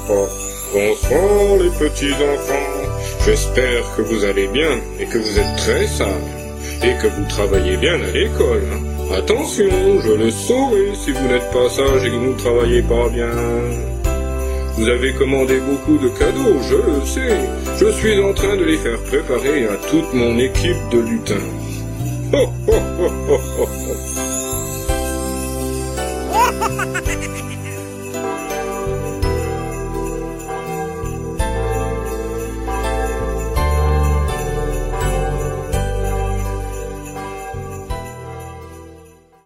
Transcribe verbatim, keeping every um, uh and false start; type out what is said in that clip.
Bonsoir les petits enfants, j'espère que vous allez bien et que vous êtes très sages et que vous travaillez bien à l'école. Hein. Attention, je le saurai si vous n'êtes pas sage et que vous ne travaillez pas bien. Vous avez commandé beaucoup de cadeaux, je le sais. Je suis en train de les faire préparer à toute mon équipe de lutins. Ho, ho, ho, ho, ho, ho.